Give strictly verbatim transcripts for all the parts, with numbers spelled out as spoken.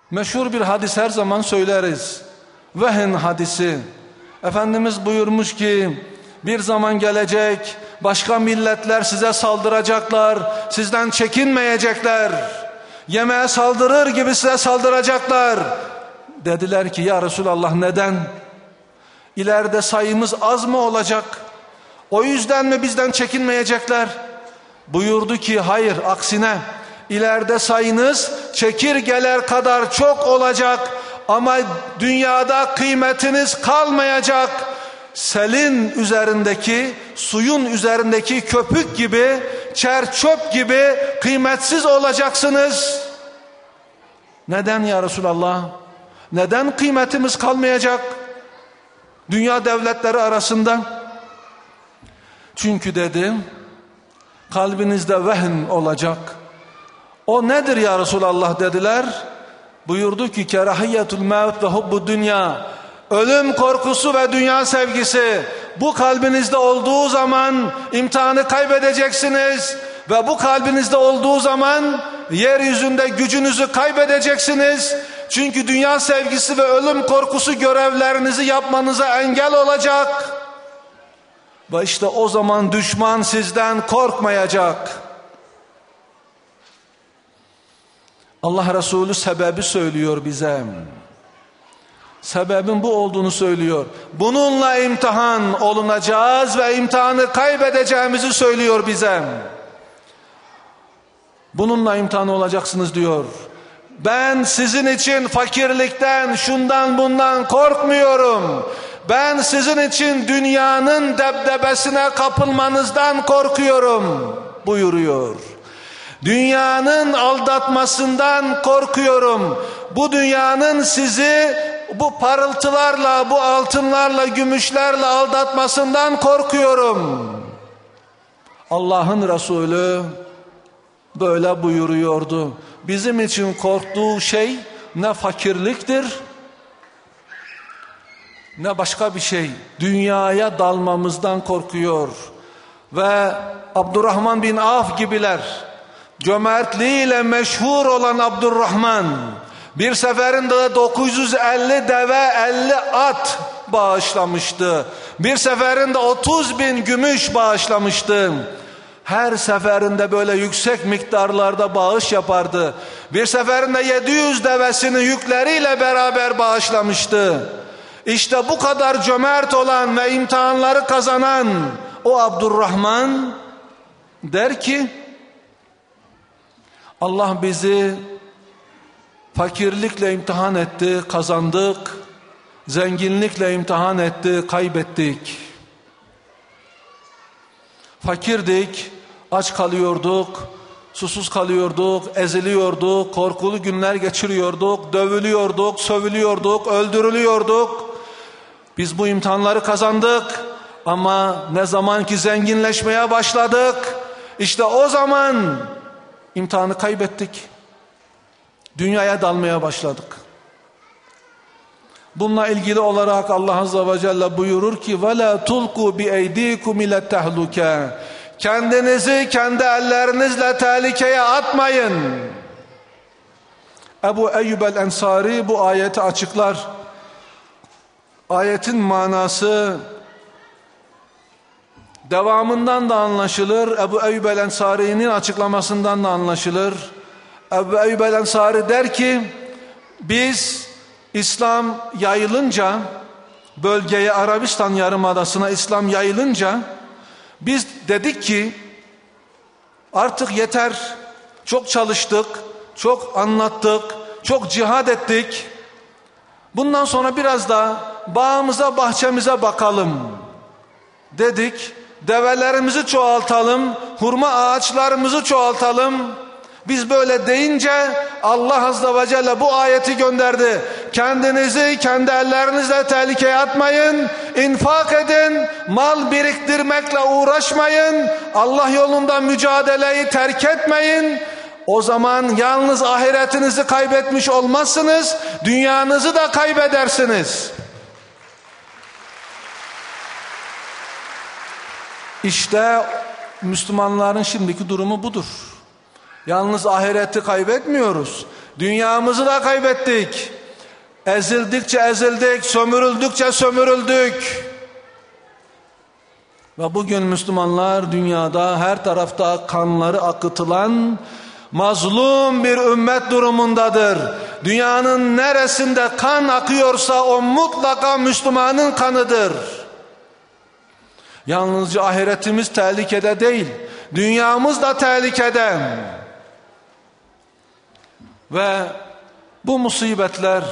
Meşhur bir hadis her zaman söyleriz. Vehn hadisi. Efendimiz buyurmuş ki bir zaman gelecek, başka milletler size saldıracaklar, sizden çekinmeyecekler. Yemeğe saldırır gibi size saldıracaklar. Dediler ki ya Resulallah neden? İleride sayımız az mı olacak? O yüzden mi bizden çekinmeyecekler? Buyurdu ki hayır, aksine ileride sayınız çekirgeler kadar çok olacak ama dünyada kıymetiniz kalmayacak. Selin üzerindeki, suyun üzerindeki köpük gibi, çer çöp gibi kıymetsiz olacaksınız. Neden ya Resulallah? Neden kıymetimiz kalmayacak dünya devletleri arasında? Çünkü dedi, kalbinizde vehn olacak. O nedir ya Resulallah dediler. Buyurdu ki kerahiyetul mevt ve hubbu dünya. Ölüm korkusu ve dünya sevgisi. Bu kalbinizde olduğu zaman imtihanı kaybedeceksiniz. Ve bu kalbinizde olduğu zaman yeryüzünde gücünüzü kaybedeceksiniz. Çünkü dünya sevgisi ve ölüm korkusu görevlerinizi yapmanıza engel olacak. Ve işte o zaman düşman sizden korkmayacak. Allah Resulü sebebi söylüyor bize. Sebebin bu olduğunu söylüyor. Bununla imtihan olunacağız ve imtihanı kaybedeceğimizi söylüyor bize. Bununla imtihan olacaksınız diyor. Ben sizin için fakirlikten, şundan bundan korkmuyorum. Ben sizin için dünyanın debdebesine kapılmanızdan korkuyorum buyuruyor. Dünyanın aldatmasından korkuyorum. Bu dünyanın sizi bu parıltılarla, bu altınlarla, gümüşlerle aldatmasından korkuyorum. Allah'ın Resulü böyle buyuruyordu. Bizim için korktuğu şey ne fakirliktir, ne başka bir şey. Dünyaya dalmamızdan korkuyor. Ve Abdurrahman bin Avf gibiler, cömertliğiyle meşhur olan Abdurrahman, bir seferinde dokuz yüz elli deve, elli at bağışlamıştı. Bir seferinde otuz bin gümüş bağışlamıştı. Her seferinde böyle yüksek miktarlarda bağış yapardı. Bir seferinde yedi yüz devesini yükleriyle beraber bağışlamıştı. İşte bu kadar cömert olan ve imtihanları kazanan o Abdurrahman der ki, Allah bizi fakirlikle imtihan etti, kazandık. Zenginlikle imtihan etti, kaybettik. Fakirdik, aç kalıyorduk, susuz kalıyorduk, eziliyorduk, korkulu günler geçiriyorduk, dövülüyorduk, sövülüyorduk, öldürülüyorduk. Biz bu imtihanları kazandık ama ne zaman ki zenginleşmeye başladık, işte o zaman imtihanı kaybettik. Dünyaya dalmaya başladık. Bununla ilgili olarak Allah Azze ve Celle buyurur ki وَلَا تُلْقُوا بِاَيْد۪يكُمْ اِلَى التَّهْلُكَ Kendinizi kendi ellerinizle tehlikeye atmayın. Ebu Eyyub el-Ensari bu ayeti açıklar. Ayetin manası devamından da anlaşılır. Ebu Eyyub el-Ensari'nin açıklamasından da anlaşılır. Ebu Eyyub el-Ensari der ki, biz İslam yayılınca, bölgeye, Arabistan Yarımadası'na İslam yayılınca, biz dedik ki artık yeter, çok çalıştık, çok anlattık, çok cihad ettik. Bundan sonra biraz da bağımıza, bahçemize bakalım dedik. Develerimizi çoğaltalım, hurma ağaçlarımızı çoğaltalım. Biz böyle deyince Allah Azze ve Celle bu ayeti gönderdi. Kendinizi kendi ellerinizle tehlikeye atmayın, infak edin, mal biriktirmekle uğraşmayın, Allah yolunda mücadeleyi terk etmeyin. O zaman yalnız ahiretinizi kaybetmiş olmazsınız, dünyanızı da kaybedersiniz. İşte Müslümanların şimdiki durumu budur. Yalnız ahireti kaybetmiyoruz. Dünyamızı da kaybettik. Ezildikçe ezildik, sömürüldükçe sömürüldük. Ve bugün Müslümanlar dünyada her tarafta kanları akıtılan mazlum bir ümmet durumundadır. Dünyanın neresinde kan akıyorsa o mutlaka Müslümanın kanıdır. Yalnızca ahiretimiz tehlikede değil, dünyamız da tehlikede. Ve bu musibetler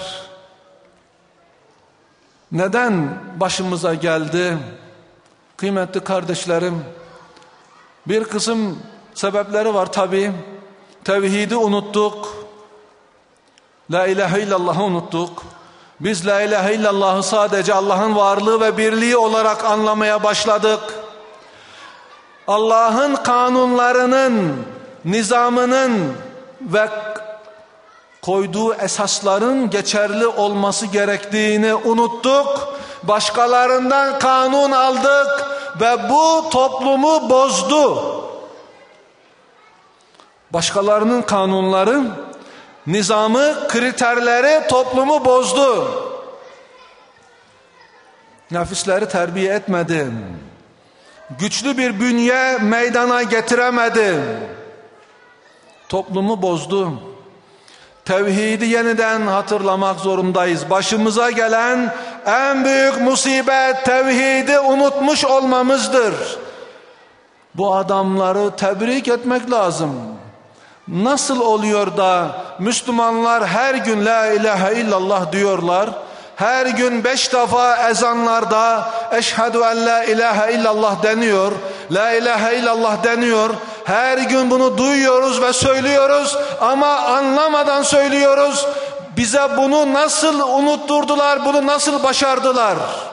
neden başımıza geldi? Kıymetli kardeşlerim, bir kısım sebepleri var tabi. Tevhidi unuttuk. La ilahe illallah'ı unuttuk. Biz la ilahe illallah'ı sadece Allah'ın varlığı ve birliği olarak anlamaya başladık. Allah'ın kanunlarının, nizamının ve koyduğu esasların geçerli olması gerektiğini unuttuk. Başkalarından kanun aldık ve bu toplumu bozdu. Başkalarının kanunları, nizamı, kriterleri toplumu bozdu. Nefisleri terbiye etmedi. Güçlü bir bünye meydana getiremedi. Toplumu bozdu. Tevhidi yeniden hatırlamak zorundayız. Başımıza gelen en büyük musibet tevhidi unutmuş olmamızdır. Bu adamları tebrik etmek lazım. Nasıl oluyor da Müslümanlar her gün la ilahe illallah diyorlar? Her gün beş defa ezanlarda eşhedü en la ilahe illallah deniyor. La ilahe illallah deniyor. Her gün bunu duyuyoruz ve söylüyoruz ama anlamadan söylüyoruz. Bize bunu nasıl unutturdular, bunu nasıl başardılar?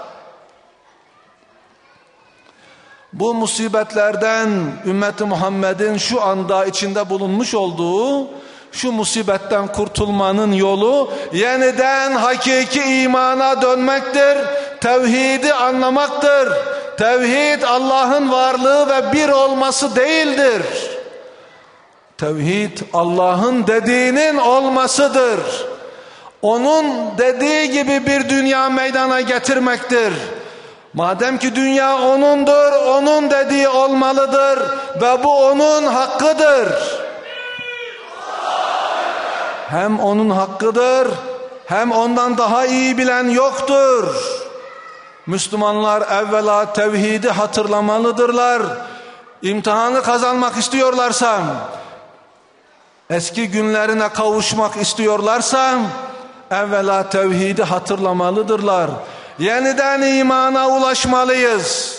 Bu musibetlerden ümmeti Muhammed'in şu anda içinde bulunmuş olduğu şu musibetten kurtulmanın yolu yeniden hakiki imana dönmektir. Tevhidi anlamaktır. Tevhid Allah'ın varlığı ve bir olması değildir. Tevhid Allah'ın dediğinin olmasıdır. Onun dediği gibi bir dünya meydana getirmektir. Madem ki dünya O'nundur, O'nun dediği olmalıdır ve bu O'nun hakkıdır. Hem O'nun hakkıdır, hem Ondan daha iyi bilen yoktur. Müslümanlar evvela tevhidi hatırlamalıdırlar. İmtihanı kazanmak istiyorlarsa, eski günlerine kavuşmak istiyorlarsa, evvela tevhidi hatırlamalıdırlar. Yeniden imana ulaşmalıyız.